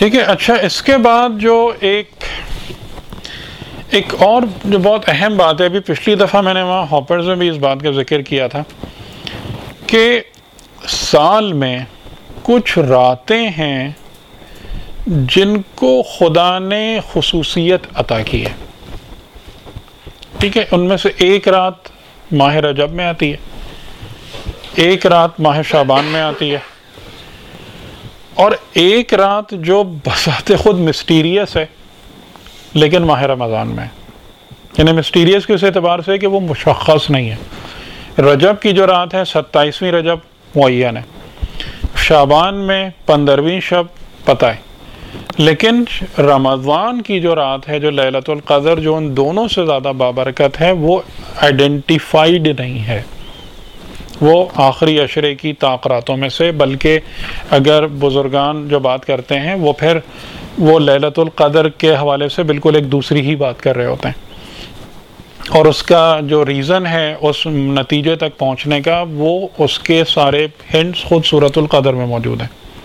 ٹھیک ہے. اچھا اس کے بعد جو ایک اور جو بہت اہم بات ہے، ابھی پچھلی دفعہ میں نے وہاں ہاپرز میں بھی اس بات کا ذکر کیا تھا کہ سال میں کچھ راتیں ہیں جن کو خدا نے خصوصیت عطا کی ہے. ٹھیک ہے، ان میں سے ایک رات ماہ رجب میں آتی ہے، ایک رات ماہ شعبان میں آتی ہے، اور ایک رات جو بذات خود مسٹیریس ہے لیکن ماہ رمضان میں. یعنی مسٹیریس کس اعتبار سے کہ وہ مشخص نہیں ہے. رجب کی جو رات ہے 27ویں رجب معین ہے، شعبان میں 15ویں شب پتہ ہے، لیکن رمضان کی جو رات ہے جو لیلۃ القدر جو ان دونوں سے زیادہ بابرکت ہے وہ آئیڈینٹیفائیڈ نہیں ہے، وہ آخری عشرے کی طاق راتوں میں سے. بلکہ اگر بزرگان جو بات کرتے ہیں وہ پھر وہ لیلۃ القدر کے حوالے سے بالکل ایک دوسری ہی بات کر رہے ہوتے ہیں، اور اس کا جو ریزن ہے اس نتیجے تک پہنچنے کا وہ اس کے سارے ہنٹس خود سورۃ القدر میں موجود ہیں.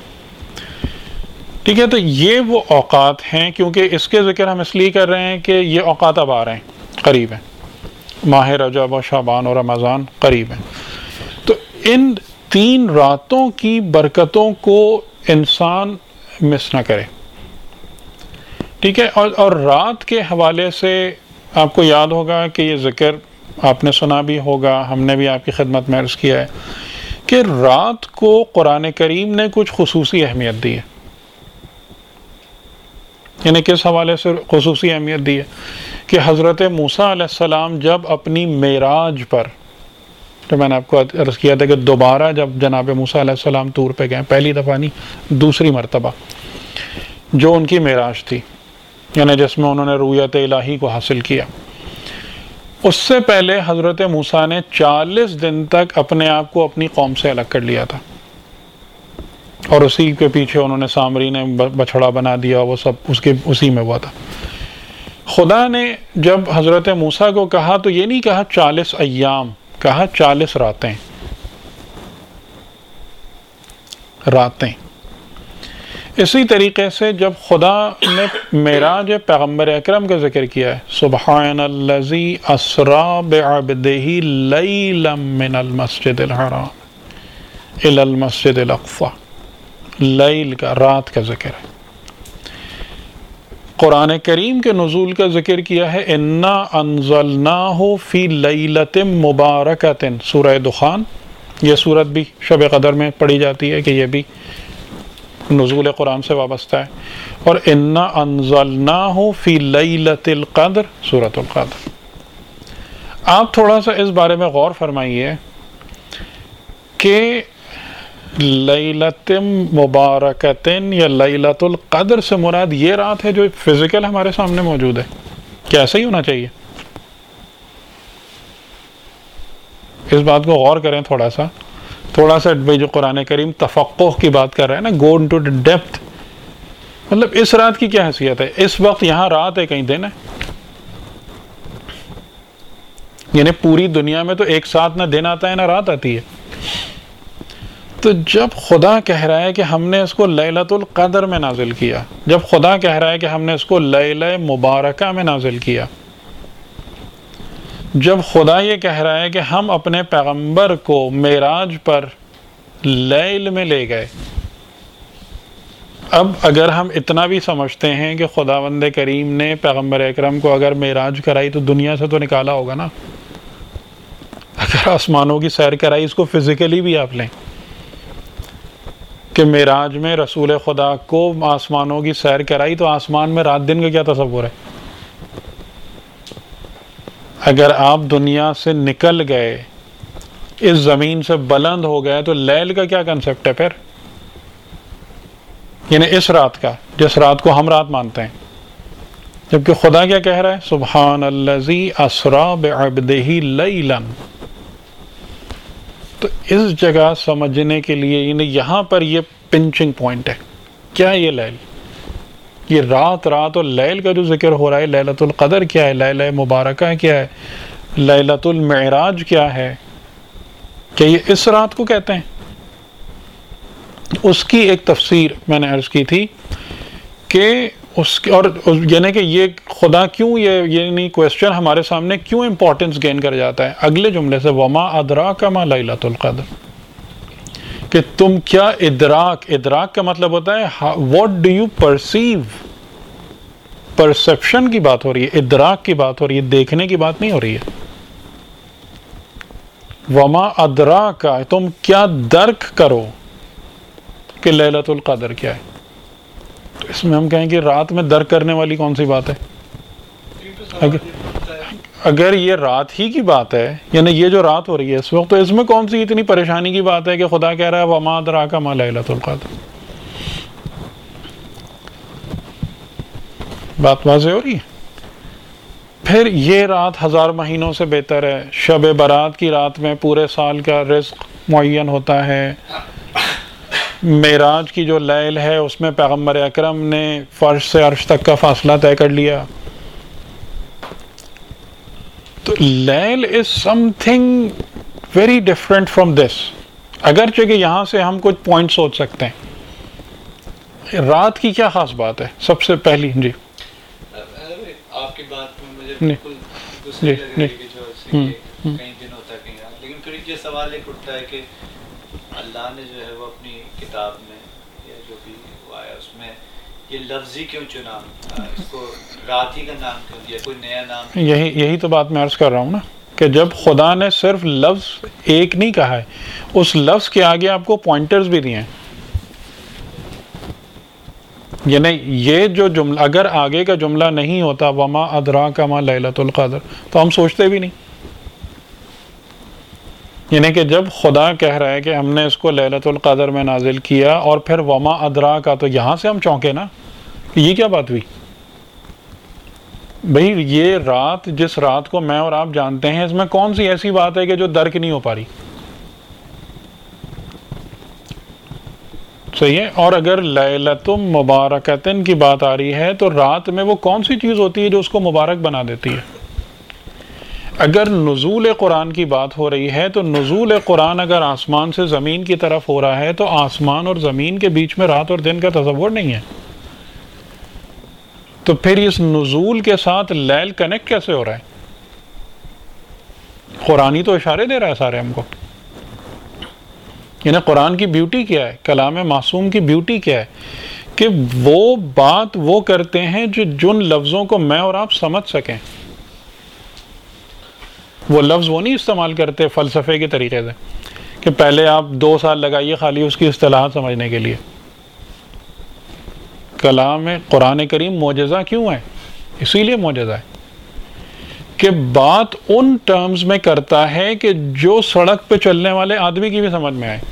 ٹھیک ہے، تو یہ وہ اوقات ہیں، کیونکہ اس کے ذکر ہم اس لیے کر رہے ہیں کہ یہ اوقات اب آ رہے ہیں، قریب ہیں، ماہ رجب اور شعبان اور رمضان قریب ہیں. تو ان 3 راتوں کی برکتوں کو انسان مس نہ کرے. ٹھیک ہے، اور رات کے حوالے سے آپ کو یاد ہوگا کہ یہ ذکر آپ نے سنا بھی ہوگا، ہم نے بھی آپ کی خدمت میں عرض کیا ہے کہ رات کو قرآن کریم نے کچھ خصوصی اہمیت دی ہے. یعنی کس حوالے سے خصوصی اہمیت دی ہے کہ حضرت موسیٰ علیہ السلام جب اپنی معراج پر، تو میں نے آپ کو عرض کیا تھا کہ دوبارہ جب جناب موسیٰ علیہ السلام طور پہ گئے، پہلی دفعہ نہیں دوسری مرتبہ، جو ان کی معراج تھی، یعنی جس میں انہوں نے رؤیت الہی کو حاصل کیا، اس سے پہلے حضرت موسیٰ نے 40 دن تک اپنے آپ کو اپنی قوم سے الگ کر لیا تھا، اور اسی کے پیچھے انہوں نے سامری نے بچھڑا بنا دیا، وہ سب اسی میں ہوا تھا. خدا نے جب حضرت موسیٰ کو کہا تو یہ نہیں کہا 40 ایام، کہا 40 راتیں. اسی طریقے سے جب خدا نے معراج پیغمبر اکرم کا ذکر کیا ہے، سبحان الذی اسری بعبدہ لیلا من المسجد الحرام الی المسجد الاقصی، لیل کا، رات کا ذکر ہے. قرآن کریم کے نزول کا ذکر کیا ہے، انا انزلناہ فی لیلۃ مبارکۃ، سورہ دخان. یہ سورت بھی شب قدر میں پڑھی جاتی ہے کہ یہ بھی نزول قرآن سے وابستہ ہے. اور انا انزلناہ فی لیلۃ القدر، سورۃ القدر. آپ تھوڑا سا اس بارے میں غور فرمائیے کہ لیلۃ مبارکۃ یا لیلۃ القدر سے مراد یہ رات ہے جو فزیکل ہمارے سامنے موجود ہے. کیا ایسا ہی ہونا چاہیے؟ اس بات کو غور کریں تھوڑا سا بھائی. جو قرآن کریم تفقہ کی بات کر رہا ہے نا، گو انٹو دی ڈیپتھ، مطلب اس رات کی کیا حیثیت ہے؟ اس وقت یہاں رات ہے، کہیں دن ہے. یعنی پوری دنیا میں تو ایک ساتھ نہ دن آتا ہے نہ رات آتی ہے. تو جب خدا کہہ رہا ہے کہ ہم نے اس کو لیلۃ القدر میں نازل کیا، جب خدا کہہ رہا ہے کہ ہم نے اس کو لیلہ مبارکہ میں نازل کیا، جب خدا یہ کہہ رہا ہے کہ ہم اپنے پیغمبر کو معراج پر لیل میں لے گئے، اب اگر ہم اتنا بھی سمجھتے ہیں کہ خداوند کریم نے پیغمبر اکرم کو اگر معراج کرائی تو دنیا سے تو نکالا ہوگا نا. اگر آسمانوں کی سیر کرائی، اس کو فزیکلی بھی آپ لیں کہ معراج میں رسول خدا کو آسمانوں کی سیر کرائی، تو آسمان میں رات دن کا کیا تصور ہے؟ اگر آپ دنیا سے نکل گئے، اس زمین سے بلند ہو گئے، تو لیل کا کیا کنسپٹ ہے پھر؟ یعنی اس رات کا، جس رات کو ہم رات مانتے ہیں. جبکہ خدا کیا کہہ رہا ہے؟ سبحان الذی اسری بعبدہ لیلا. تو اس جگہ سمجھنے کے لیے یعنی یہاں پر یہ پنچنگ پوائنٹ ہے. کیا یہ لیل، یہ رات اور لیل کا جو ذکر ہو رہا ہے، لیلۃ القدر کیا ہے، لیلہ مبارکہ کیا ہے، لیلۃ المعراج کیا ہے، کیا یہ اس رات کو کہتے ہیں؟ اس کی ایک تفسیر میں نے عرض کی تھی کہ اس اور یعنی کہ یہ خدا کیوں یہ نہیں کویسچن ہمارے سامنے کیوں امپورٹنس گین کر جاتا ہے اگلے جملے سے وما ادراک ما لیلۃ القدر، کہ تم کیا ادراک کا مطلب ہوتا ہے what do you perceive, perception کی بات ہو رہی ہے، ادراک کی بات ہو رہی ہے، دیکھنے کی بات نہیں ہو رہی ہے. وما ادراک، تم کیا درک کرو کہ لیلۃ القدر کیا ہے. تو اس میں ہم کہیں کہ رات میں درک کرنے والی کون سی بات ہے؟ اگر یہ رات ہی کی بات ہے، یعنی یہ جو رات ہو رہی ہے اس وقت، تو اس میں کون سی اتنی پریشانی کی بات ہے کہ خدا کہہ رہا ہے وما ادراک ما لیلۃ القدر. بات واضح ہو رہی ہے. پھر یہ رات 1000 مہینوں سے بہتر ہے. شب برات کی رات میں پورے سال کا رزق معین ہوتا ہے. معراج کی جو لیل ہے اس میں پیغمبر اکرم نے فرش سے عرش تک کا فاصلہ طے کر لیا. تو lil is something very different from this. اگرچہ کہ یہاں سے ہم کچھ پوائنٹ سوچ سکتے ہیں. رات کی کیا خاص بات ہے سب سے پہلی؟ جی آپ کی بات میں مجھے بالکل دوسری لگ رہی ہے جو کئی دنوں تک ہیں، لیکن پھر یہ سوال ایک اٹھتا ہے کہ اللہ نے جو ہے وہ اپنی کتاب میں یا جو بھی وہ آیا اس میں یہ لفظ ہی کیوں چنا، اس کو رات ہی کا نام کیوں دیا، کوئی نیا نام؟ یہی تو بات میں عرض کر رہا ہوں نا کہ جب خدا نے صرف لفظ ایک نہیں کہا ہے، اس لفظ کے آگے آپ کو پوائنٹرز بھی دیے ہیں. یعنی یہ جو جملہ اگر آگے کا جملہ نہیں ہوتا وما ادراک ما لیلۃ القدر تو ہم سوچتے بھی نہیں. یعنی کہ جب خدا کہہ رہا ہے کہ ہم نے اس کو لیلۃ القدر میں نازل کیا اور پھر وما ادراک، تو یہاں سے ہم چونکے نا کہ یہ کیا بات ہوئی بھئی. یہ رات، جس رات کو میں اور آپ جانتے ہیں، اس میں کون سی ایسی بات ہے کہ جو درک نہیں ہو پا رہی؟ صحیح ہے. اور اگر لیلۃ مبارکۃ کی بات آ رہی ہے تو رات میں وہ کون سی چیز ہوتی ہے جو اس کو مبارک بنا دیتی ہے؟ اگر نزول قرآن کی بات ہو رہی ہے تو نزول قرآن اگر آسمان سے زمین کی طرف ہو رہا ہے تو آسمان اور زمین کے بیچ میں رات اور دن کا تصور نہیں ہے. تو پھر اس نزول کے ساتھ لیل کنیکٹ کیسے ہو رہا ہے؟ قرآن ہی تو اشارے دے رہا ہے سارے ہم کو. یعنی قرآن کی بیوٹی کیا ہے، کلام معصوم کی بیوٹی کیا ہے کہ وہ بات وہ کرتے ہیں جو جن لفظوں کو میں اور آپ سمجھ سکیں. وہ لفظ وہ نہیں استعمال کرتے فلسفے کے طریقے سے کہ پہلے آپ 2 سال لگائیے خالی اس کی اصطلاحات سمجھنے کے لیے. کلام قرآن کریم معجزہ کیوں ہے؟ اسی لیے معجزہ ہے کہ بات ان ٹرمز میں کرتا ہے کہ جو سڑک پہ چلنے والے آدمی کی بھی سمجھ میں آئے،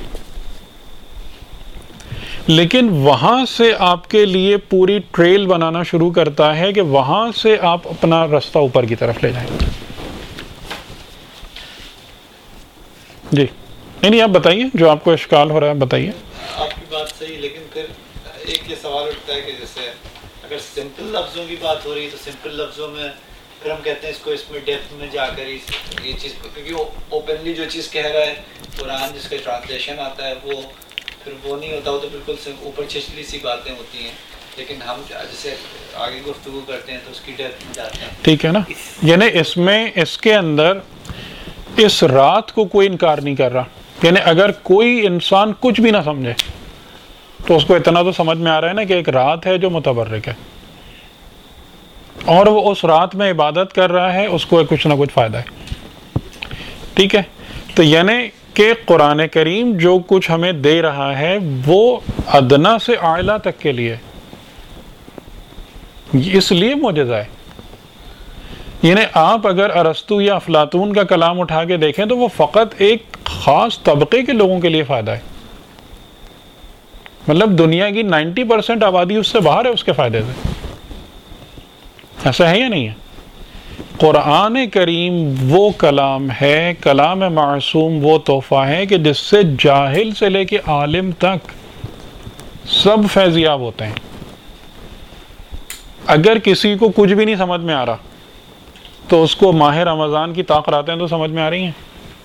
لیکن وہاں سے آپ کے لیے پوری ٹریل بنانا شروع کرتا ہے کہ وہاں سے آپ اپنا رستہ اوپر کی طرف لے جائیں. جی نہیں آپ بتائیے جو آپ کو اشکال ہو رہا ہے بتائیے. آپ کی بات صحیح، لیکن پھر ایک یہ سوال اٹھتا ہے کہ جیسے اگر سمپل لفظوں کی بات ہو رہی ہے تو سمپل لفظوں میں پھر ہم کہتے ہیں اس کو اس میں ڈیپتھ میں جا کر یہ چیز، کیونکہ وہ اوپنلی جو چیز کہہ رہا ہے قرآن جس کا ٹرانسلیشن آتا ہے وہ پھر وہ نہیں ہوتا، وہ تو بالکل اوپر چھچلی سی باتیں ہوتی ہیں. لیکن ہم جیسے آگے گفتگو کرتے ہیں تو اس کی ڈیپتھ میں جاتے ہیں. ٹھیک ہے نا. یعنی اس میں اس کے اندر اس رات کو کوئی انکار نہیں کر رہا. یعنی اگر کوئی انسان کچھ بھی نہ سمجھے تو اس کو اتنا تو سمجھ میں آ رہا ہے نا کہ ایک رات ہے جو متبرک ہے اور وہ اس رات میں عبادت کر رہا ہے، اس کو کچھ نہ کچھ فائدہ ہے. ٹھیک ہے. تو یعنی کہ قرآن کریم جو کچھ ہمیں دے رہا ہے وہ ادنا سے اعلیٰ تک کے لیے، اس لیے معجزہ ہے. یعنی آپ اگر ارسطو یا افلاطون کا کلام اٹھا کے دیکھیں تو وہ فقط ایک خاص طبقے کے لوگوں کے لیے فائدہ ہے. مطلب دنیا کی 90% آبادی اس سے باہر ہے اس کے فائدے سے. ایسا ہے یا نہیں ہے؟ قرآن کریم وہ کلام ہے، کلام معصوم وہ تحفہ ہے کہ جس سے جاہل سے لے کے عالم تک سب فیضیاب ہوتے ہیں. اگر کسی کو کچھ بھی نہیں سمجھ میں آ رہا تو اس کو ماہ رمضان کی طاقتیں تو سمجھ میں آ رہی ہیں،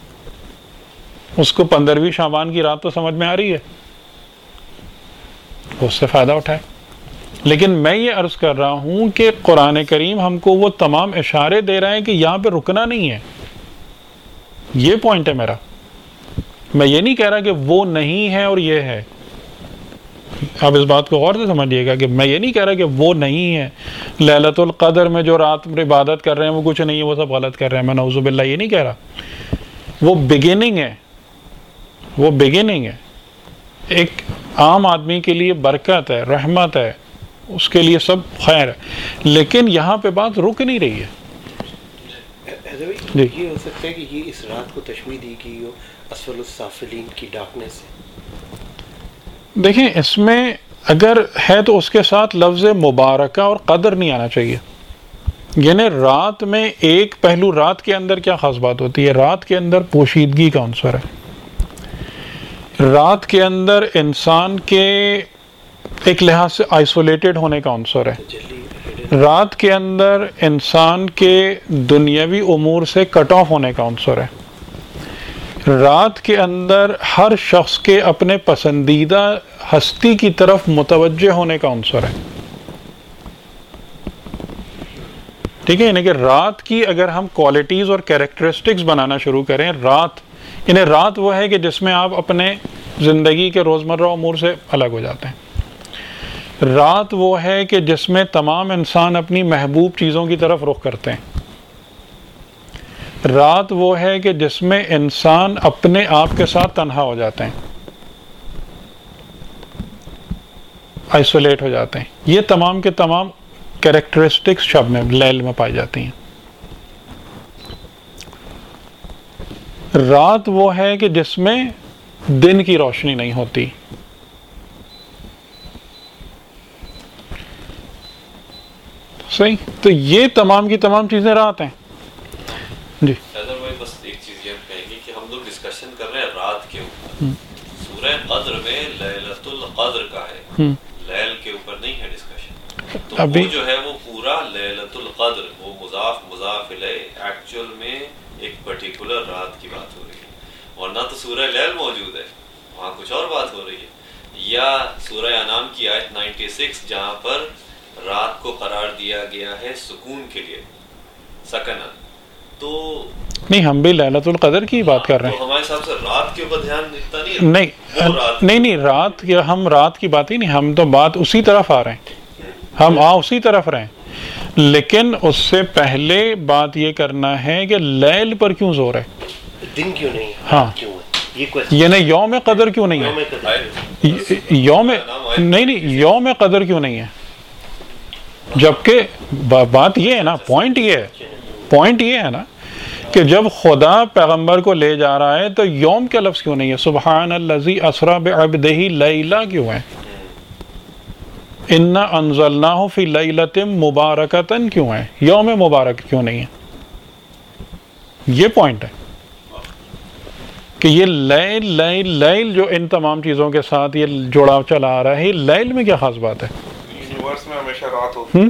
اس کو 15ویں شعبان کی رات تو سمجھ میں آ رہی ہے، اس سے فائدہ اٹھائے. لیکن میں یہ عرض کر رہا ہوں کہ قرآن کریم ہم کو وہ تمام اشارے دے رہے ہیں کہ یہاں پہ رکنا نہیں ہے. یہ پوائنٹ ہے میرا. میں یہ نہیں کہہ رہا کہ وہ نہیں ہے اور یہ ہے. آپ اس بات کو غور سے سمجھیے گا کہ میں یہ نہیں کہہ رہا کہ وہ نہیں ہے. لیلۃ القدر میں جو رات میں عبادت کر رہے ہیں وہ کچھ نہیں ہے, وہ سب غلط کر رہے ہیں. میں نعوذ باللہ یہ نہیں کہہ رہا. وہ بگننگ ہے, وہ بگننگ ہے. ایک عام آدمی کے لیے برکت ہے, رحمت ہے, اس کے لیے سب خیر ہے. لیکن یہاں پہ بات رک نہیں رہی ہے. جی یہ ہو سکتا ہے کہ یہ اس رات کو تشبیہ دی گئی ہو اسفل السافلین کی ڈارکنیس سے. دیکھیں اس میں اگر ہے تو اس کے ساتھ لفظ مبارکہ اور قدر نہیں آنا چاہیے. یعنی رات میں ایک پہلو, رات کے اندر کیا خاص بات ہوتی ہے؟ رات کے اندر پوشیدگی کا عنصر ہے. رات کے اندر انسان کے ایک لحاظ سے آئسولیٹڈ ہونے کا عنصر ہے. رات کے اندر انسان کے دنیاوی امور سے کٹ آف ہونے کا عنصر ہے. رات کے اندر ہر شخص کے اپنے پسندیدہ ہستی کی طرف متوجہ ہونے کا عنصر ہے. ٹھیک ہے, یعنی کہ رات کی اگر ہم کوالٹیز اور کیریکٹرسٹکس بنانا شروع کریں, رات وہ ہے کہ جس میں آپ اپنے زندگی کے روزمرہ امور سے الگ ہو جاتے ہیں. رات وہ ہے کہ جس میں تمام انسان اپنی محبوب چیزوں کی طرف رخ کرتے ہیں. رات وہ ہے کہ جس میں انسان اپنے آپ کے ساتھ تنہا ہو جاتے ہیں, آئسولیٹ ہو جاتے ہیں. یہ تمام کے تمام کیریکٹرسٹکس شب میں, لیل میں پائی جاتی ہیں. رات وہ ہے کہ جس میں دن کی روشنی نہیں ہوتی. صحیح, تو یہ تمام کی تمام چیزیں رات ہیں. جی بس ایک چیز یہ کہیں گے کہ ہم لوگ ڈسکشن کر رہے ہیں رات کے اوپر. سورہ قدر میں لیلۃ القدر کا ہے, لیل کے اوپر نہیں ہے ڈسکشن. تو وہ جو ہے وہ پورا لیلۃ القدر, وہ مضاف الیہ ایکچوئل میں ایک پرٹیکولر رات کی بات ہو رہی ہے. ورنہ تو سورہ لیل موجود ہے, وہاں کچھ اور بات ہو رہی ہے. یا سورہ انعام کی آیت 96 جہاں پر رات کو قرار دیا گیا ہے سکون کے لیے, سکنن. تو نہیں, ہم بھی لیلۃ القدر کی بات کر رہے ہیں. ہمارے حساب سے رات کے اوپر دھیان اتنا نہیں, رات ہم رات کی بات ہی نہیں, ہم تو بات اسی طرف آ رہے ہیں, ہم اسی طرف رہے ہیں. لیکن اس سے پہلے بات یہ کرنا ہے کہ لیل پر کیوں زور ہے, دن کیوں نہیں, ہاں یعنی یوم قدر کیوں نہیں ہے, یوم قدر کیوں نہیں ہے. جبکہ بات یہ ہے نا, پوائنٹ یہ ہے نا کہ جب خدا پیغمبر کو لے جا رہا ہے تو یوم کا لفظ کیوں نہیں ہے؟ سبحان الذی اسری بعبدہ لیلا کیوں ہے؟ انا انزلناہ فی لیلۃ مبارکۃ کیوں ہے؟ یوم مبارک کیوں نہیں ہے؟ یہ پوائنٹ ہے کہ یہ لیل جو ان تمام چیزوں کے ساتھ یہ جڑا چلا آ رہا ہے, لیل میں کیا خاص بات ہے؟ یونیورس میں ہمیشہ رات ہوتی ہے.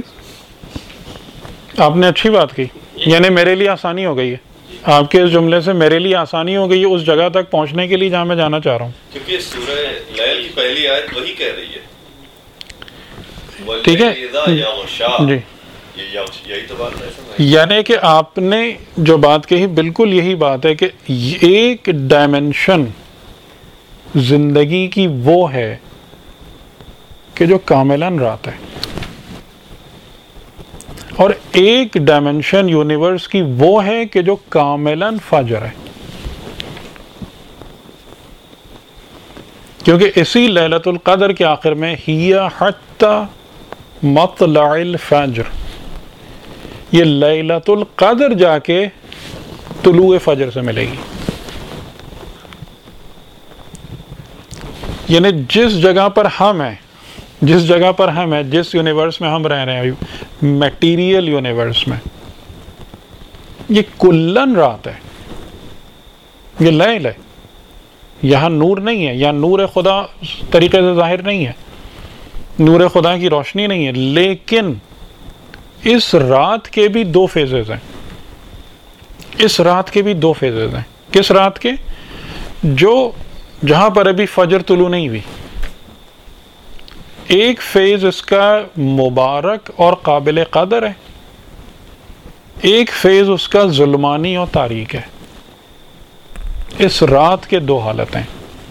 آپ نے اچھی بات کی, یعنی میرے لیے آسانی ہو گئی ہے. آپ کے اس جملے سے میرے لیے آسانی ہو گئی ہے اس جگہ تک پہنچنے کے لیے جہاں میں جانا چاہ رہا ہوں. کیونکہ سورہ لیل کی پہلی آیت وہی کہہ رہی ہے, ٹھیک ہے جی, یہی تو بات ہے. یعنی کہ آپ نے جو بات کہی بالکل یہی بات ہے کہ ایک ڈائمنشن زندگی کی وہ ہے کہ جو کاملاً رات ہے, اور ایک ڈائمنشن یونیورس کی وہ ہے کہ جو کاملاً فجر ہے. کیونکہ اسی لیلۃ القدر کے آخر میں ہی حتی مطلع الفجر, یہ لیلۃ القدر جا کے طلوع فجر سے ملے گی. یعنی جس جگہ پر ہم ہیں, جس یونیورس میں ہم رہ رہے ہیں, میٹیریل یونیورس میں, یہ کلن رات ہے, یہ لیل ہے. یہاں نور نہیں ہے, یہاں نور خدا طریقے سے ظاہر نہیں ہے, نور خدا کی روشنی نہیں ہے. لیکن اس رات کے بھی دو فیزز ہیں, کس رات کے؟ جو جہاں پر ابھی فجر طلوع نہیں ہوئی, ایک فیز اس کا مبارک اور قابل قدر ہے، ایک فیز اس کا ظلمانی اور تاریک ہے. اس رات کے دو حالتیں.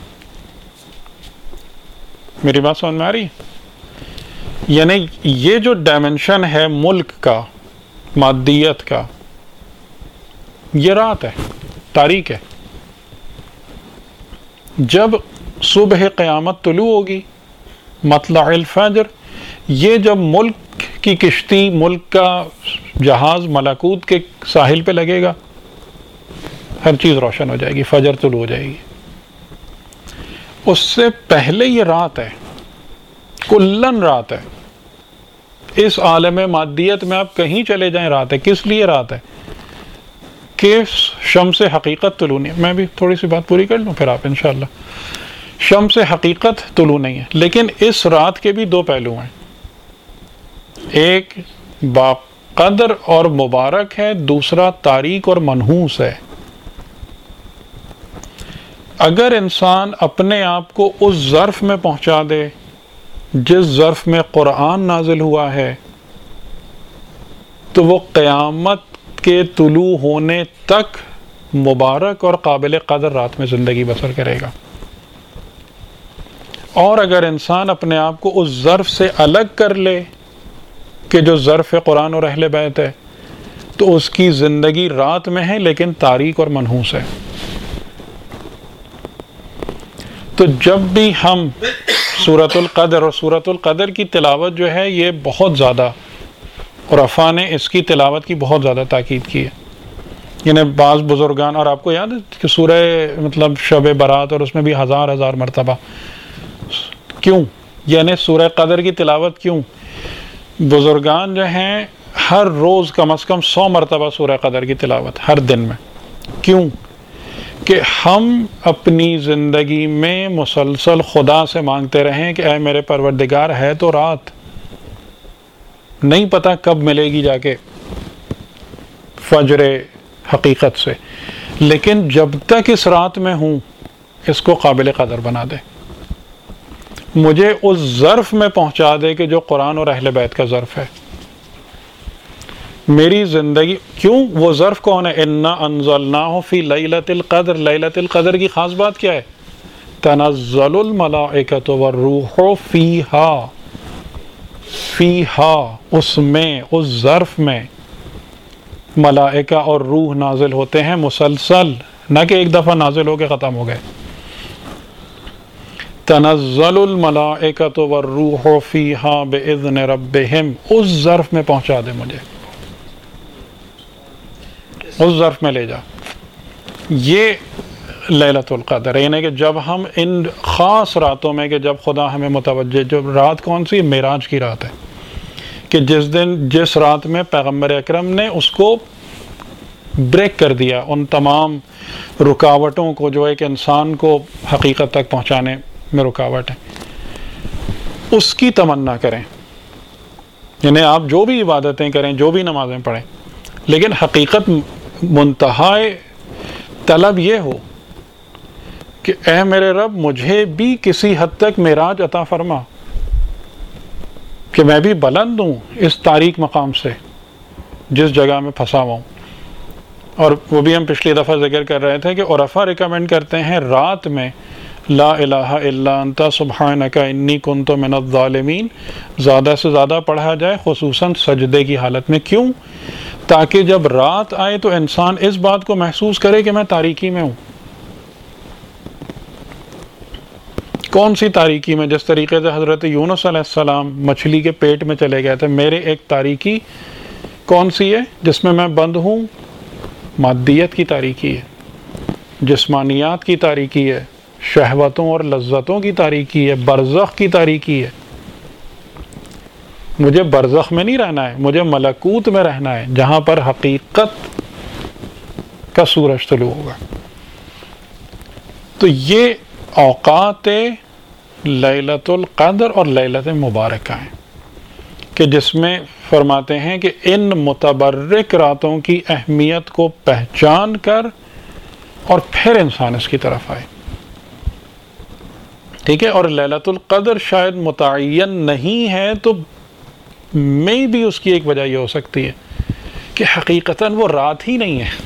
میری بات سمجھ میں آ رہی ہے؟ یعنی یہ جو ڈائمنشن ہے ملک کا، مادیت کا، یہ رات ہے، تاریک ہے. جب صبح قیامت طلوع ہوگی، مطلع الفجر، یہ جب ملک کی کشتی، ملک کا جہاز ملکوت کے ساحل پہ لگے گا، ہر چیز روشن ہو جائے گی، فجر طلوع ہو جائے گی. اس سے پہلے یہ رات ہے، کلن رات ہے. اس عالم مادیت میں آپ کہیں چلے جائیں رات ہے. کس لیے رات ہے؟ کہ شمس حقیقت طلوع نہیں. میں بھی تھوڑی سی بات پوری کر لوں پھر آپ انشاءاللہ. شمس حقیقت طلوع نہیں ہے، لیکن اس رات کے بھی دو پہلو ہیں. ایک باقدر اور مبارک ہے، دوسرا تاریک اور منحوس ہے. اگر انسان اپنے آپ کو اس ظرف میں پہنچا دے جس ظرف میں قرآن نازل ہوا ہے، تو وہ قیامت کے طلوع ہونے تک مبارک اور قابل قدر رات میں زندگی بسر کرے گا. اور اگر انسان اپنے آپ کو اس ظرف سے الگ کر لے کہ جو ظرف قرآن اور اہل بیت ہے، تو اس کی زندگی رات میں ہے لیکن تاریک اور منحوس ہے. تو جب بھی ہم سورۃ القدر، اور سورۃ القدر کی تلاوت جو ہے یہ بہت زیادہ، عرفاء نے اس کی تلاوت کی بہت زیادہ تاکید کی ہے. یعنی بعض بزرگان، اور آپ کو یاد ہے کہ سورہ مطلب شب برات، اور اس میں بھی ہزار ہزار مرتبہ. کیوں؟ یعنی سورہ قدر کی تلاوت کیوں؟ بزرگان جو ہیں ہر روز کم از کم 100 مرتبہ سورہ قدر کی تلاوت ہر دن میں. کیوں؟ کہ ہم اپنی زندگی میں مسلسل خدا سے مانگتے رہیں کہ اے میرے پروردگار، ہے تو رات، نہیں پتہ کب ملے گی جا کے فجر حقیقت سے، لیکن جب تک اس رات میں ہوں اس کو قابل قدر بنا دے، مجھے اس ظرف میں پہنچا دے کہ جو قرآن اور اہل بیت کا ظرف ہے. میری زندگی کیوں؟ وہ ظرف کون ہے؟ انا انزلناہ فی لیلۃ القدر. لیلۃ القدر کی خاص بات کیا ہے؟ تنزل الملائکۃ والروح فیہا، فیہا، اس میں، اس ظرف میں ملائکہ اور روح نازل ہوتے ہیں مسلسل، نہ کہ ایک دفعہ نازل ہو کے ختم ہو گئے. تنزل الملائکۃ والروح فیہا باذن ربہم. اس ظرف میں پہنچا دے مجھے، اس ظرف میں لے جا. یہ لیلۃ القدر ہے. یعنی کہ جب ہم ان خاص راتوں میں، کہ جب خدا ہمیں متوجہ، جو رات کون سی؟ معراج کی رات ہے، کہ جس رات میں پیغمبر اکرم نے اس کو بریک کر دیا، ان تمام رکاوٹوں کو جو ایک انسان کو حقیقت تک پہنچانے میں رکاوٹ ہے، اس کی تمنا کریں. یعنی آپ جو بھی عبادتیں کریں، جو بھی نمازیں پڑھیں، لیکن حقیقت منتہائے طلب یہ ہو کہ اے میرے رب، مجھے بھی کسی حد تک معراج عطا فرما، کہ میں بھی بلند ہوں اس تاریک مقام سے جس جگہ میں پھنسا ہوا ہوں. اور وہ بھی ہم پچھلی دفعہ ذکر کر رہے تھے کہ عرفاء ریکمینڈ کرتے ہیں رات میں لا الہ الا انت سبحانک انی کنت من الظالمین زیادہ سے زیادہ پڑھا جائے، خصوصاً سجدے کی حالت میں. کیوں؟ تاکہ جب رات آئے تو انسان اس بات کو محسوس کرے کہ میں تاریکی میں ہوں. کون سی تاریکی میں؟ جس طریقے سے حضرت یونس علیہ السلام مچھلی کے پیٹ میں چلے گئے تھے. میرے ایک تاریکی کون سی ہے جس میں بند ہوں؟ مادیت کی تاریکی ہے، جسمانیات کی تاریکی ہے، شہوتوں اور لذتوں کی تاریکی ہے، برزخ کی تاریکی ہے. مجھے برزخ میں نہیں رہنا ہے، مجھے ملکوت میں رہنا ہے جہاں پر حقیقت کا سورج طلوع ہوگا. تو یہ اوقات لیلۃ القدر اور لیلۃ مبارکہ ہیں کہ جس میں فرماتے ہیں کہ ان متبرک راتوں کی اہمیت کو پہچان کر اور پھر انسان اس کی طرف آئے. ٹھیک ہے، اور لیلۃ القدر شاید متعین نہیں ہے، تو میں بھی اس کی ایک وجہ یہ ہو سکتی ہے کہ حقیقتاً وہ رات ہی نہیں ہے،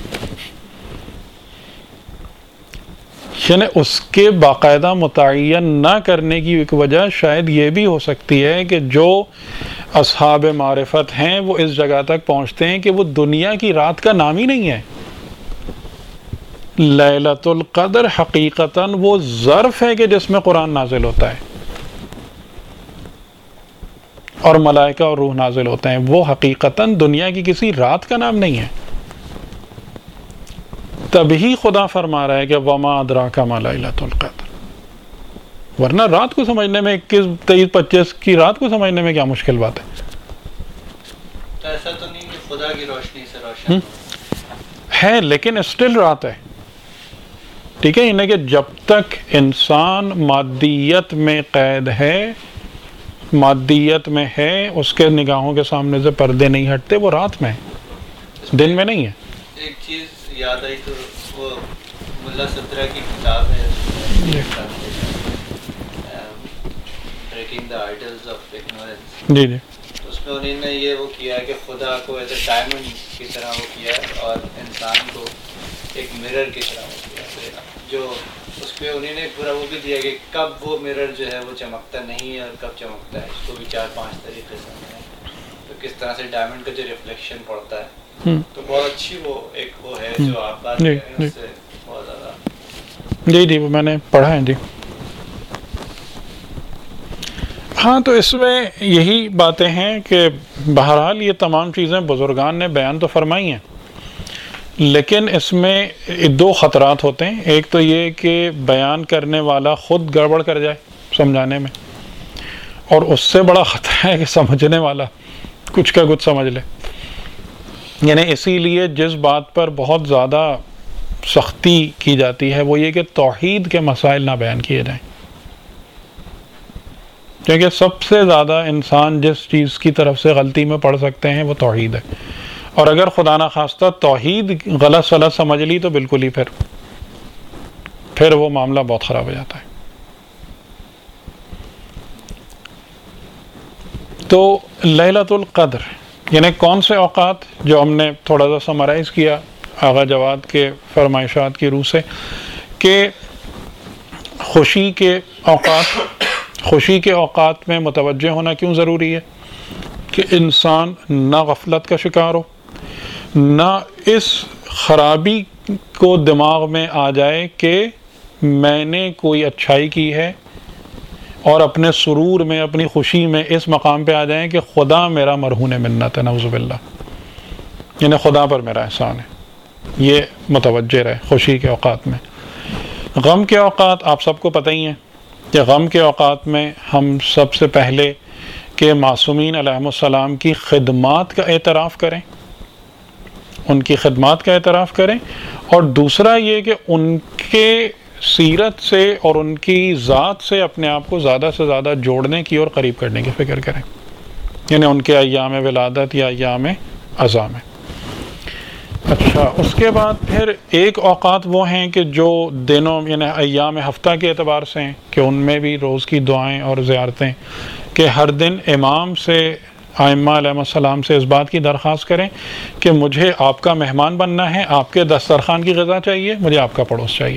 یعنی اس کے باقاعدہ متعین نہ کرنے کی ایک وجہ شاید یہ بھی ہو سکتی ہے کہ جو اصحاب معرفت ہیں وہ اس جگہ تک پہنچتے ہیں کہ وہ دنیا کی رات کا نام ہی نہیں ہے۔ لیلۃ القدر حقیقتاً وہ ظرف ہے کہ جس میں قرآن نازل ہوتا ہے اور ملائکہ اور روح نازل ہوتے ہیں، وہ حقیقتاً دنیا کی کسی رات کا نام نہیں ہے۔ تبھی خدا فرما رہا ہے کہ وما ادراک ما لیلۃ القدر، ورنہ رات کو سمجھنے میں 21 23 25 کی رات کو سمجھنے میں کیا مشکل بات ہے؟ تو ایسا تو نہیں کہ خدا کی روشنی سے روشن ہے، لیکن اسٹل رات ہے، ٹھیک ہے، یعنی کہ جب تک انسان مادیت میں قید ہے، مادیت میں ہے، اس کے نگاہوں کے سامنے سے پردے نہیں ہٹتے، وہ رات میں ہے، دن میں نہیں ہے۔ ایک چیز یاد آئی تو وہ ملا صدرہ کی کتاب ہے breaking the idols of ignorance, جی جی، اس میں انہوں نے یہ وہ کیا ہے کہ خدا کو ایز اے ڈائمنڈ کی طرح وہ کیا ہے اور انسان کو ایک مرر کی طرح وہ کیا ہے، جو اس پہ انہوں نے پورا وہ بھی دیا کہ کب وہ مرر جو ہے وہ چمکتا نہیں ہے اور کب چمکتا ہے، اس کو بھی 4-5 طریقے سے ہیں، تو کس طرح سے ڈائمنڈ کا جو ریفلیکشن پڑتا ہے، تو بہت اچھی وہ ایک وہ ہے جو آپ بات کر رہے ہیں، اس سے بہت زیادہ جی جی، وہ میں نے پڑھا ہے جی۔ ہاں، تو اس میں یہی باتیں ہیں کہ بہرحال یہ تمام چیزیں بزرگان نے بیان تو فرمائی ہیں، لیکن اس میں 2 خطرات ہوتے ہیں۔ ایک تو یہ کہ بیان کرنے والا خود گڑبڑ کر جائے سمجھانے میں، اور اس سے بڑا خطرہ ہے کہ سمجھنے والا کچھ کا کچھ سمجھ لے۔ یعنی اسی لیے جس بات پر بہت زیادہ سختی کی جاتی ہے وہ یہ کہ توحید کے مسائل نہ بیان کیے جائیں، کیونکہ سب سے زیادہ انسان جس چیز کی طرف سے غلطی میں پڑ سکتے ہیں وہ توحید ہے، اور اگر خدا نخواستہ توحید غلط سلط سمجھ لی تو بالکل ہی پھر وہ معاملہ بہت خراب ہو جاتا ہے۔ تو لیلۃ القدر یعنی کون سے اوقات، جو ہم نے تھوڑا سا سمرائز کیا آغا جواد کے فرمائشات کی روح سے، کہ خوشی کے اوقات میں متوجہ ہونا کیوں ضروری ہے، کہ انسان نہ غفلت کا شکار ہو، نہ اس خرابی کو دماغ میں آ جائے کہ میں نے کوئی اچھائی کی ہے، اور اپنے سرور میں، اپنی خوشی میں اس مقام پہ آ جائیں کہ خدا میرا مرہون منت ہے، نعوذ باللہ، یعنی خدا پر میرا احسان ہے۔ یہ متوجہ رہے خوشی کے اوقات میں۔ غم کے اوقات آپ سب کو پتہ ہی ہیں کہ غم کے اوقات میں ہم سب سے پہلے کہ معصومین علیہم السلام کی خدمات کا اعتراف کریں، ان کی خدمات کا اعتراف کریں، اور دوسرا یہ کہ ان کے سیرت سے اور ان کی ذات سے اپنے آپ کو زیادہ سے زیادہ جوڑنے کی اور قریب کرنے کی فکر کریں، یعنی ان کے ایام ولادت یا ایام عزا میں۔ اچھا، اس کے بعد پھر ایک اوقات وہ ہیں کہ جو دنوں یعنی ایام ہفتہ کے اعتبار سے ہیں کہ ان میں بھی روز کی دعائیں اور زیارتیں، کہ ہر دن امام سے، ائمہ علیہ السلام سے اس بات کی درخواست کریں کہ مجھے آپ کا مہمان بننا ہے، آپ کے دسترخوان کی غذا چاہیے، مجھے آپ کا پڑوس چاہیے۔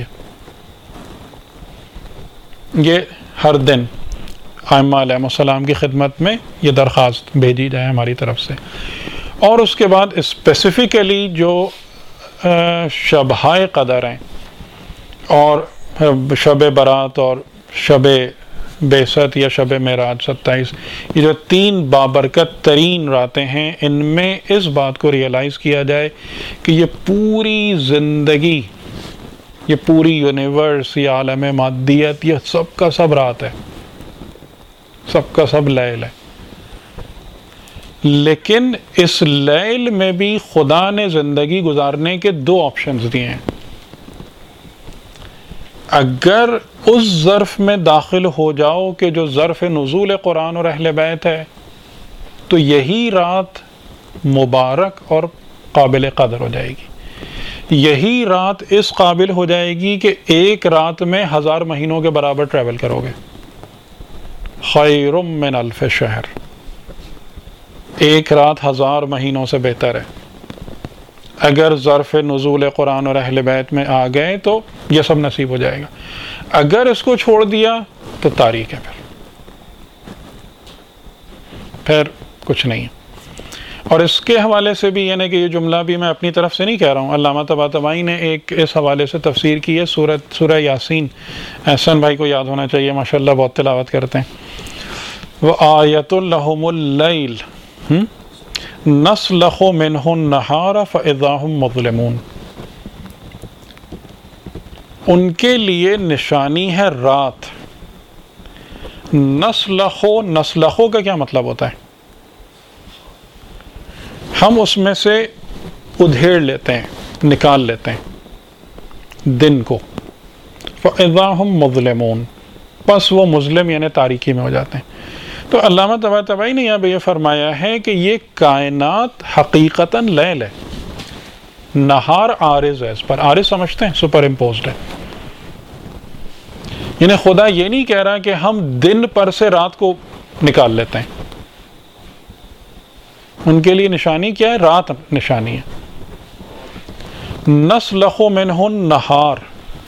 یہ ہر دن ائمہ علیہ السلام کی خدمت میں یہ درخواست بھیجی جائے ہماری طرف سے۔ اور اس کے بعد اسپیسیفکلی جو شبہائے قدر ہیں اور شب برات اور شب بعثت یا شب معراج 27، یہ جو 3 بابرکت ترین راتیں ہیں، ان میں اس بات کو ریئلائز کیا جائے کہ یہ پوری زندگی، یہ پوری یونیورس، یہ عالم مادیت، یہ سب کا سب رات ہے، سب کا سب لیل ہے، لیکن اس لیل میں بھی خدا نے زندگی گزارنے کے 2 آپشنز دیے ہیں۔ اگر اس ظرف میں داخل ہو جاؤ کہ جو ظرف نزول قرآن اور اہل بیت ہے، تو یہی رات مبارک اور قابل قدر ہو جائے گی، یہی رات اس قابل ہو جائے گی کہ ایک رات میں 1000 مہینوں کے برابر ٹریول کرو گے۔ خیر من الف شہر، ایک رات 1000 مہینوں سے بہتر ہے۔ اگر ظرف نزول قرآن اور اہل بیت میں آ گئے تو یہ سب نصیب ہو جائے گا، اگر اس کو چھوڑ دیا تو تاریک ہے، پھر کچھ نہیں ہے۔ اور اس کے حوالے سے بھی یعنی کہ یہ جملہ بھی میں اپنی طرف سے نہیں کہہ رہا ہوں، علامہ طباطبائی نے ایک اس حوالے سے تفسیر کی ہے سورہ یاسین، احسن بھائی کو یاد ہونا چاہیے، ماشاءاللہ بہت تلاوت کرتے ہیں۔ وَآیَةٌ لَهُمُ اللَّیْلُ نَسْلَخُ مِنْهُ النَّهَارَ فَإِذَا هُمْ مُظْلِمُونَ، ان کے لیے نشانی ہے رات۔ نسلخو کا کیا مطلب ہوتا ہے؟ ہم اس میں سے ادھیڑ لیتے ہیں، نکال لیتے ہیں دن کو، فَإِذَا هُمْ مُظْلِمُونَ، پس وہ مظلم یعنی تاریکی میں ہو جاتے ہیں۔ تو علامہ طباطبائی نے یہاں پہ یہ فرمایا ہے کہ یہ کائنات حقیقتاً لیل ہے، نہار عارض ہے، اس پر عارض سمجھتے ہیں، سپر امپوزڈ ہے۔ یعنی خدا یہ نہیں کہہ رہا کہ ہم دن پر سے رات کو نکال لیتے ہیں، ان کے لیے نشانی کیا ہے؟ رات نشانی ہے۔ نسلخ منہ النہار،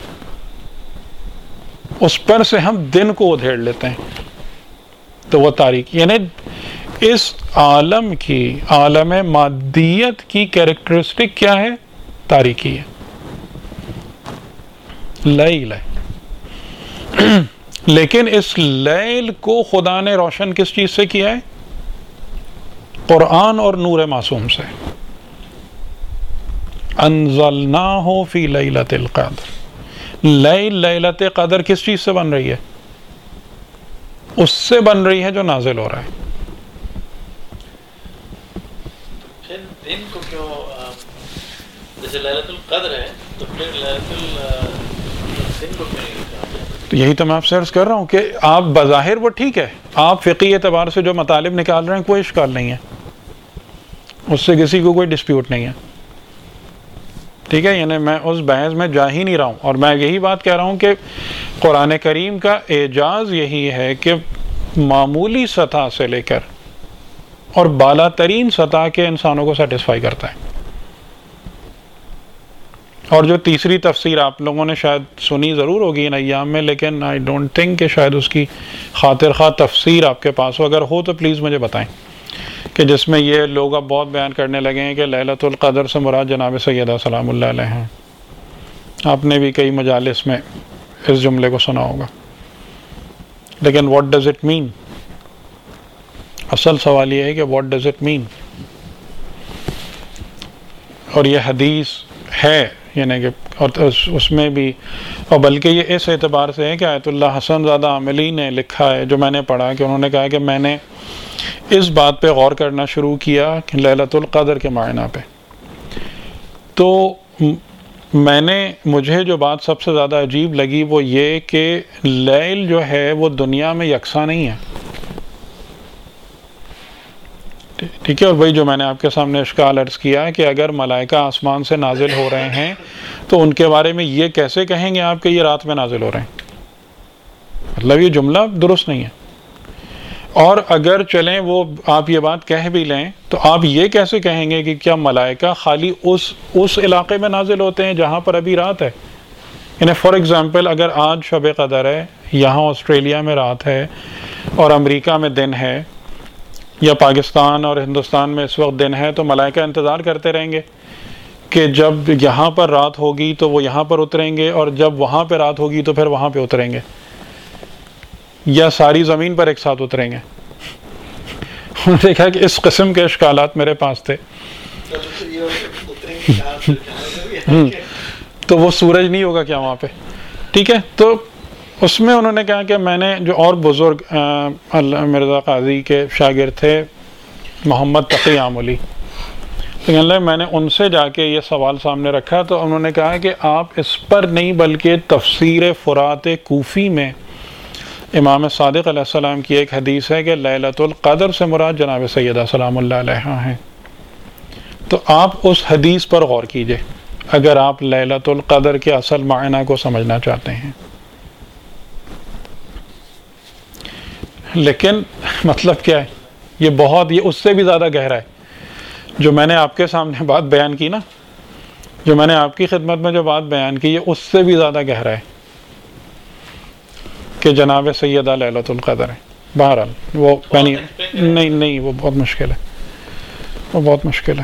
اس پر سے ہم دن کو ادھیڑ لیتے ہیں تو وہ تاریک، یعنی اس عالم کی، عالم مادیت کی کیریکٹرسٹک کیا ہے؟ تاریکی ہے، لیل ہے۔ لیکن اس لیل کو خدا نے روشن کس چیز سے کیا ہے؟ قرآن اور نور معصوم سے۔ انزلناہ فی لیلۃ القدر، لیلۃ قدر کس چیز سے بن رہی ہے؟ اس سے بن رہی ہے جو نازل ہو رہا ہے۔ پھر دن کو کیوں جیسے لیلۃ القدر ہے تو پھر دن کو کیوں نہیں کہا؟ تو یہی تو میں آپ سے عرض کر رہا ہوں کہ آپ بظاہر وہ ٹھیک ہے، آپ فقہی اعتبار سے جو مطالب نکال رہے ہیں کوئی اشکال نہیں ہے، اس سے کسی کو کوئی ڈسپیوٹ نہیں ہے، ٹھیک ہے، یعنی میں اس بحث میں جا ہی نہیں رہا ہوں، اور میں یہی بات کہہ رہا ہوں کہ قرآن کریم کا اعجاز یہی ہے کہ معمولی سطح سے لے کر اور بالا ترین سطح کے انسانوں کو سیٹسفائی کرتا ہے۔ اور جو تیسری تفسیر آپ لوگوں نے شاید سنی ضرور ہوگی ان ایام میں، لیکن آئی ڈونٹ تھنک کہ شاید اس کی خاطر خواہ تفسیر آپ کے پاس ہو، اگر ہو تو پلیز مجھے بتائیں، کہ جس میں یہ لوگ اب بہت بیان کرنے لگے ہیں کہ لیلۃ القدر سے مراد جناب سیدہ سلام اللہ علیہ ہیں۔ آپ نے بھی کئی مجالس میں اس جملے کو سنا ہوگا، لیکن واٹ ڈز اٹ مین؟ اصل سوال یہ ہے کہ واٹ ڈز اٹ مین، اور یہ حدیث ہے یعنی کہ اور اس میں بھی، اور بلکہ یہ اس اعتبار سے ہے کہ آیت اللہ حسن زادہ عاملی نے لکھا ہے، جو میں نے پڑھا، کہ انہوں نے کہا کہ میں نے اس بات پہ غور کرنا شروع کیا کہ لیلۃ القدر کے معنی پہ، تو مجھے جو بات سب سے زیادہ عجیب لگی وہ یہ کہ لیل جو ہے وہ دنیا میں یکساں نہیں ہے، ٹھیک ہے، اور وہی جو میں نے آپ کے سامنے اشکال عرض کیا کہ اگر ملائکہ آسمان سے نازل ہو رہے ہیں تو ان کے بارے میں یہ کیسے کہیں گے آپ کہ یہ رات میں نازل ہو رہے ہیں؟ مطلب یہ جملہ درست نہیں ہے۔ اور اگر چلیں وہ آپ یہ بات کہہ بھی لیں تو آپ یہ کیسے کہیں گے کہ کیا ملائکہ خالی اس علاقے میں نازل ہوتے ہیں جہاں پر ابھی رات ہے؟ یعنی فار ایگزامپل اگر آج شب قدر ہے، یہاں آسٹریلیا میں رات ہے اور امریکہ میں دن ہے، یا پاکستان اور ہندوستان میں اس وقت دن ہے، تو ملائکہ انتظار کرتے رہیں گے کہ جب یہاں پر رات ہوگی تو وہ یہاں پر اتریں گے، اور جب وہاں پہ رات ہوگی تو پھر وہاں پہ اتریں گے، یا ساری زمین پر ایک ساتھ اتریں گے؟ انہوں نے دیکھا کہ اس قسم کے اشکالات میرے پاس تھے، تو وہ سورج نہیں ہوگا کیا وہاں پہ؟ ٹھیک ہے، تو اس میں انہوں نے کہا کہ میں نے جو اور بزرگ مرزا قاضی کے شاگرد تھے محمد تقی عاملی، تو میں نے ان سے جا کے یہ سوال سامنے رکھا، تو انہوں نے کہا کہ آپ اس پر نہیں بلکہ تفسیر فرات کوفی میں امام صادق علیہ السلام کی ایک حدیث ہے کہ لیلۃ القدر سے مراد جناب سیدہ سلام اللہ علیہ ہیں، تو آپ اس حدیث پر غور کیجئے اگر آپ لیلۃ القدر کے اصل معنی کو سمجھنا چاہتے ہیں۔ لیکن مطلب کیا ہے، یہ اس سے بھی زیادہ گہرا ہے. جو میں نے آپ کے سامنے بات بیان کی نا، جو میں نے آپ کی خدمت میں جو بات بیان کی، یہ اس سے بھی زیادہ گہرا ہے کہ جناب سیدہ لیلۃ القدر ہے. بہرحال وہ نہیں وہ بہت مشکل ہے، وہ بہت مشکل ہے.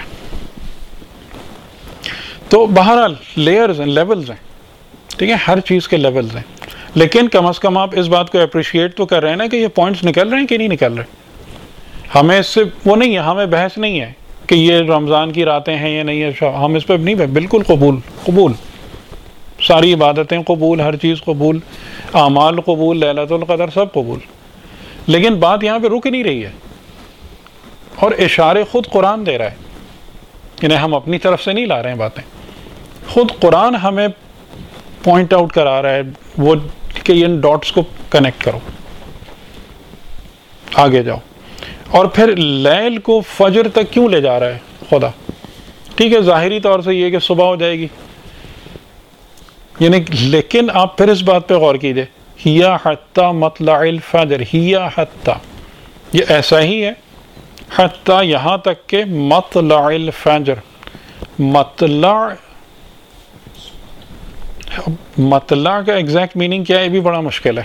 تو بہرحال لیئرز ہیں، لیولز ہیں، ٹھیک ہے، ہر چیز کے لیولز ہیں. لیکن کم از کم آپ اس بات کو اپریشیٹ تو کر رہے ہیں نا کہ یہ پوائنٹس نکل رہے ہیں کہ نہیں نکل رہے. ہمیں اس سے وہ نہیں ہے، ہمیں بحث نہیں ہے کہ یہ رمضان کی راتیں ہیں یا نہیں ہے، ہم اس پہ نہیں، بالکل قبول، ساری عبادتیں قبول، ہر چیز قبول، اعمال قبول، لیلۃ القدر سب قبول. لیکن بات یہاں پہ رک نہیں رہی ہے، اور اشارے خود قرآن دے رہا ہے، یعنی ہم اپنی طرف سے نہیں لا رہے ہیں باتیں، خود قرآن ہمیں پوائنٹ آؤٹ کرا رہا ہے وہ کہ ان ڈاٹس کو کنیکٹ کرو، آگے جاؤ. اور پھر لیل کو فجر تک کیوں لے جا رہا ہے خدا؟ ٹھیک ہے، ظاہری طور سے یہ کہ صبح ہو جائے گی، یعنی لیکن آپ پھر اس بات پہ غور کیجئے، ہیا حتی مطلع الفجر، ہیا حتی، یہ ایسا ہی ہے، حتی یہاں تک کہ مطلع الفجر. مطلع کا ایگزیکٹ میننگ کیا ہے، یہ بھی بڑا مشکل ہے.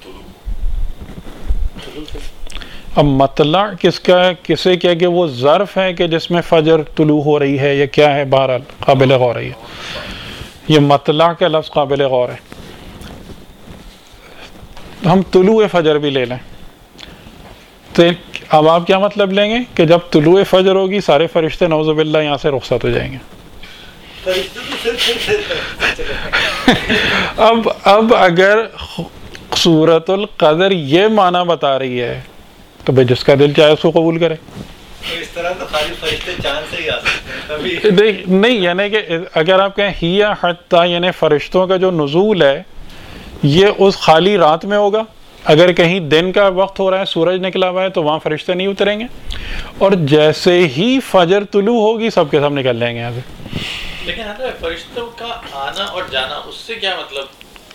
اب مطلع کسے کیا کہ وہ ظرف ہے کہ جس میں فجر طلوع ہو رہی ہے یا کیا ہے، بہرحال قابل غور ہے. یہ مطلع کا لفظ قابل غور ہے. ہم طلوع فجر بھی لے لیں تو اب آپ کیا مطلب لیں گے کہ جب طلوع فجر ہوگی سارے فرشتے نعوذ باللہ یہاں سے رخصت ہو جائیں گے. اب اگر سورۃ القدر یہ معنی بتا رہی ہے تو بھائی جس کا دل چاہے اس کو قبول کرے. اس طرح تو خالی فرشتے چاند سے ہی آ سکتے ہیں. نہیں، یعنی کہ اگر آپ کہیں ہیا حتی، یعنی فرشتوں کا جو نزول ہے یہ اس خالی رات میں ہوگا. اگر کہیں دن کا وقت ہو رہا ہے، سورج نکلا ہوا ہے، تو وہاں فرشتے نہیں اتریں گے. اور جیسے ہی فجر طلوع ہوگی سب کے سب نکل جائیں گے یہاں سے. لیکن فرشتوں کا آنا اور جانا اس سے کیا مطلب؟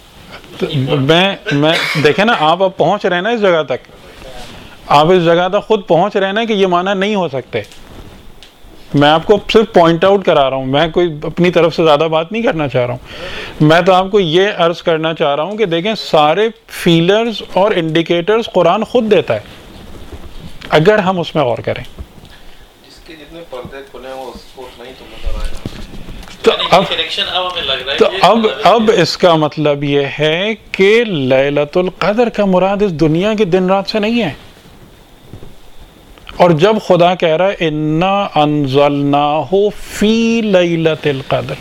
میں دیکھیں نا، آپ اب پہنچ رہے ہیں نا اس جگہ تک، آپ اس جگہ تک خود پہنچ رہے ہیں نا کہ یہ معنی نہیں ہو سکتے. میں آپ کو صرف پوائنٹ آؤٹ کرا رہا ہوں، میں کوئی اپنی طرف سے زیادہ بات نہیں کرنا چاہ رہا ہوں. میں تو آپ کو یہ عرض کرنا چاہ رہا ہوں کہ دیکھیں سارے فیلرز اور انڈیکیٹرز قرآن خود دیتا ہے اگر ہم اس میں غور کریں. جس کے جتنے پردے کھلے ہیں وہ نہیں تو نظر آئے گا. تو اب اس کا مطلب یہ ہے کہ لیلۃ القدر کا مراد اس دنیا کے دن رات سے نہیں ہے. اور جب خدا کہہ رہا ہے انا انزلناہ فی لیلۃ القدر،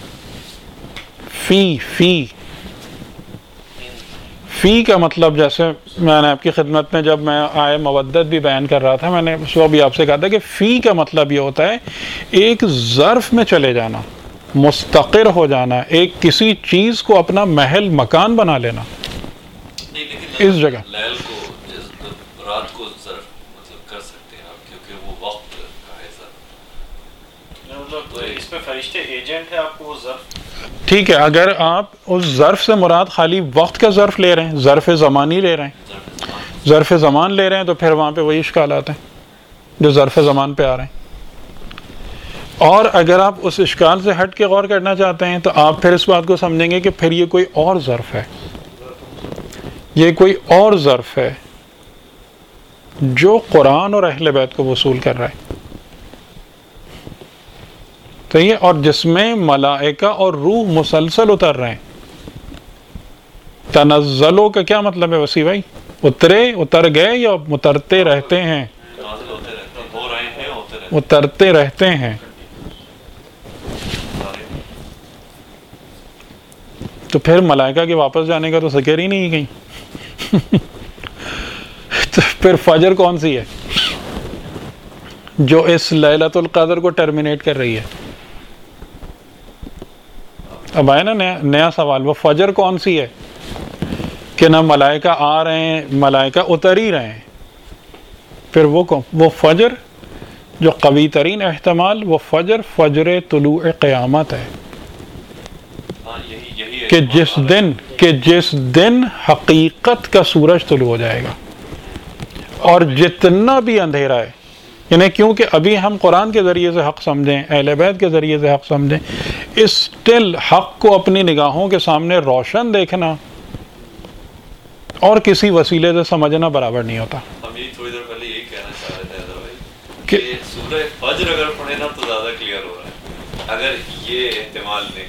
فی کا مطلب، جیسے میں نے آپ کی خدمت میں جب میں آئے مودت بھی بیان کر رہا تھا، میں نے اس وقت بھی آپ سے کہا تھا کہ فی کا مطلب یہ ہوتا ہے ایک ظرف میں چلے جانا، مستقر ہو جانا، ایک کسی چیز کو اپنا محل مکان بنا لینا اس جگہ. لیل کو رات کو ظرف مطلب کر سکتے ہیں آپ، کیونکہ وہ وقت کا ہے ظرف. مطلب اس میں فرشتے ایجنٹ ہے آپ کو وہ ظرف. ٹھیک ہے، اگر آپ اس ظرف سے مراد خالی وقت کا ظرف لے رہے ہیں، ظرف زمانی لے رہے ہیں، ظرف زمان لے رہے ہیں، تو پھر وہاں پہ وہی اشکالات ہیں جو ظرف زمان پہ آ رہے ہیں. اور اگر آپ اس اشکال سے ہٹ کے غور کرنا چاہتے ہیں تو آپ پھر اس بات کو سمجھیں گے کہ پھر یہ کوئی اور ظرف ہے، یہ کوئی اور ظرف ہے جو قرآن اور اہل بیت کو وصول کر رہا ہے. تو یہ، اور جس میں ملائکہ اور روح مسلسل اتر رہے ہیں. تنزلوں کا کیا مطلب ہے وسیع بھائی؟ اتر گئے یا اترتے رہتے ہیں؟ اترتے رہتے ہیں. تو پھر ملائکہ کے واپس جانے کا تو ذکر ہی نہیں کہیں. تو پھر فجر کون سی ہے جو اس لیلۃ القدر کو ٹرمینیٹ کر رہی ہے؟ اب آئے نا نیا سوال، وہ فجر کون سی ہے کہ نہ ملائکہ آ رہے ہیں، ملائکہ اتر ہی رہے ہیں. پھر وہ فجر جو قوی ترین احتمال، وہ فجر طلوع قیامت ہے کہ جس دن حقیقت کا سورج طلوع ہو جائے گا. اور جتنا بھی اندھیرا ہے، یعنی کیونکہ ابھی ہم قرآن کے ذریعے سے حق سمجھیں، اہل بیت کے ذریعے سے حق سمجھیں، اسٹل حق کو اپنی نگاہوں کے سامنے روشن دیکھنا اور کسی وسیلے سے سمجھنا برابر نہیں ہوتا. ہم یہ تھوڑی دیر پہلے یہی کہنا چاہ رہے تھے حیدر بھائی کہ سورہ فجر اگر پڑھے نا تو زیادہ کلیئر ہو رہا ہے. اگر یہ احتمال لیں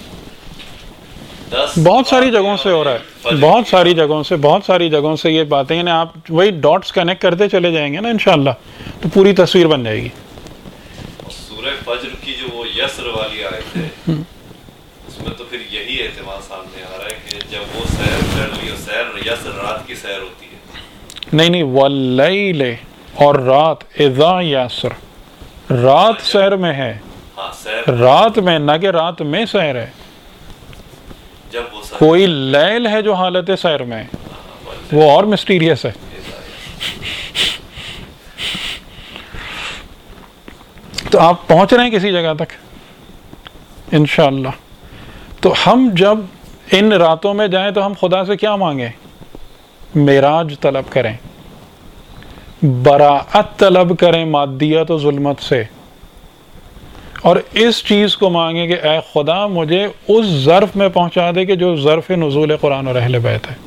بہت ساری جگہوں سے ہو رہا ہے، بہت ساری جگہوں سے یہ باتیں، یعنی آپ وہی ڈاٹس کنیکٹ کرتے چلے جائیں گے نا انشاءاللہ تو پوری تصویر بن جائے گی. سورہ فجر کی جو وہ یسر والی آیت ہے اس میں تو پھر یہی احتمال سامنے آ رہا ہے کہ جب وہ سیر کر لی، سیر یسر رات کی سیر ہوتی ہے. نہیں واللیل، اور رات، اذا یسر، رات سیر میں ہے، ہاں سیر رات میں، نہ کہ رات میں سیر ہے. جب وہ سیر کوئی لیل ہے جو حالت سیر میں ہے، وہ اور مسٹیریس ہے. تو آپ پہنچ رہے ہیں کسی جگہ تک انشاءاللہ. تو ہم جب ان راتوں میں جائیں تو ہم خدا سے کیا مانگیں؟ معراج طلب کریں، براءت طلب کریں مادیت و ظلمت سے، اور اس چیز کو مانگیں کہ اے خدا مجھے اس ظرف میں پہنچا دے کہ جو ظرف نزول قرآن اور اہل بیت ہے.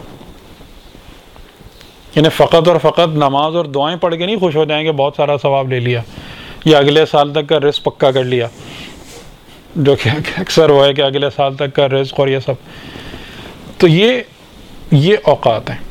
یعنی فقط اور فقط نماز اور دعائیں پڑھ کے نہیں خوش ہو جائیں کہ بہت سارا ثواب لے لیا یا اگلے سال تک کا رزق پکا کر لیا، جو کہ اکثر وہ ہے کہ اگلے سال تک کا رزق اور یہ سب. تو یہ اوقات ہیں.